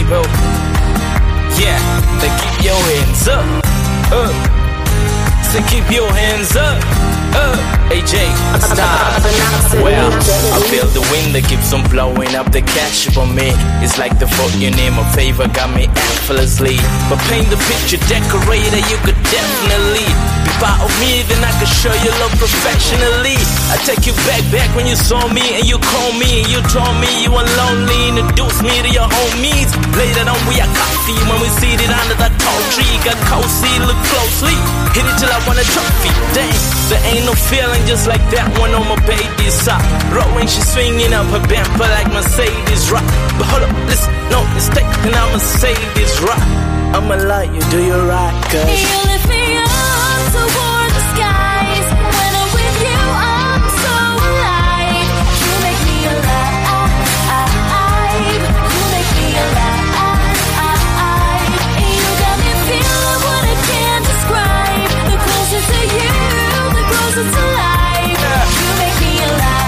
people. Yeah, they keep your hands up. So keep your hands up. AJ, stop. Well, I feel the wind that keeps on blowing up the cash for me. It's like the fortune in my favor got me effortlessly. But paint the picture, decorator, you could definitely be part of me, then I could show you love professionally. I take you back when you saw me and you called me and you told me you were lonely. Introduce me to your homies. Later on we had coffee when we seated under that tall tree. Got cozy, look closely, hit it till I want a trophy. Dang, there ain't no feeling just like that one on my baby's sock. When she's swinging up her bumper like Mercedes rock. But hold up, listen, no mistake, and I'ma say this rock. I'ma let you do your right, cause you lift me up toward the skies. When I'm with you, I'm so alive. You make me alive. You make me alive. You got me feeling what I can't describe. The closer to you, the closer to life. You make me alive.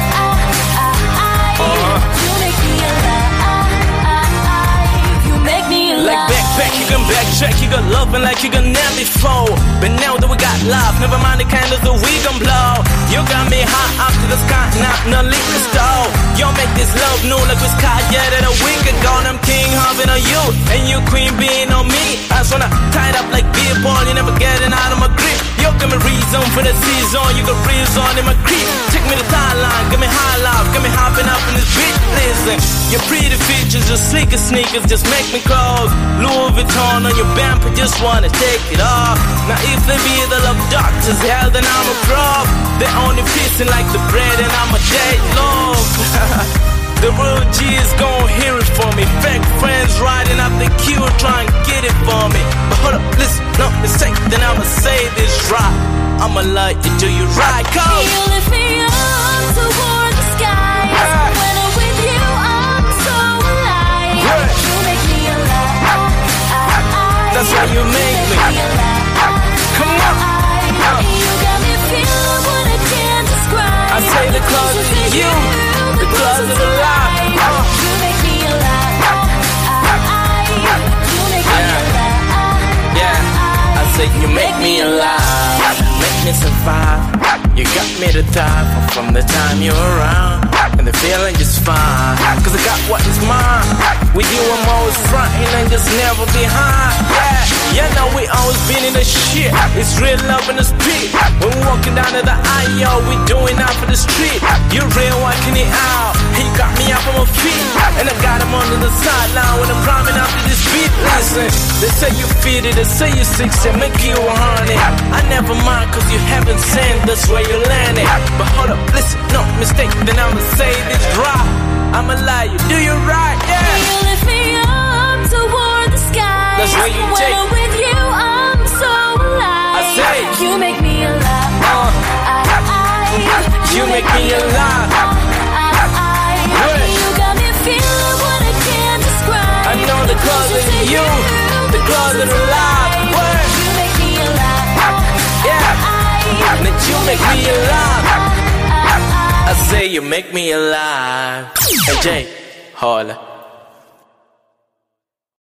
You make me alive. You make me alive. Like back, you can backtrack, you got loving like you got never before. But now that we got love, never mind the candles that we gon' blow. You got me hot up to the sky, not no liquor store. You make this love new like we sky, yeah, that a week ago. I'm king having on you, and you queen being on me. I just wanna tie it up like beer ball, you never getting out of my grip. You got me reason for the season, you got reason in my creep. Take me to Thailand, get me high life, get me hopping up in this beat. Listen, your pretty features, your sleeker sneakers just make me close. Louis Vuitton on your bumper, just wanna take it off. Now if they be the love doctors, hell then I'm a prof. They only pissing like the bread and I'm a dead love. The real G is gon' hear it for me. Fake friends riding up the queue trying to get it for me. But hold up, listen, no mistake, then I'ma say this right. I'ma let you do you right, go. You lift me up toward the skies. When I'm with you, I'm so alive. You make me alive. That's how you make me. Come on. You got me feeling what I can't describe. I say the closer to you, the closer to life. You make me alive. You make me alive. Yeah, I say you make me alive, make me survive. You got me to thrive from the time you're around, and the feeling just fine. Cause I got what is mine. With you I'm always frontin' and just never behind. Yeah, know we always been in the shit. It's real love in the street. When we walking down to the aisle, we doing out for the street. You're real working it out. He got me up on my feet, and I got him under the sideline when I'm climbing up to this beat. Listen, they say you 50, they say you 60, make you 100. I never mind cause you haven't sinned, that's where you landed. But hold up, listen, no mistake, then I'ma say this right. I'ma lie, you do you right, yeah. You lift me up toward the skies. That's where you when take. I'm with you, I'm so alive. I say, you make me alive. You make me alive. You got me feeling what I can't describe. I know the closer to you, the closer to life. You make me alive. Yeah, that you make me alive. I say you make me alive. Hey Jay, holla.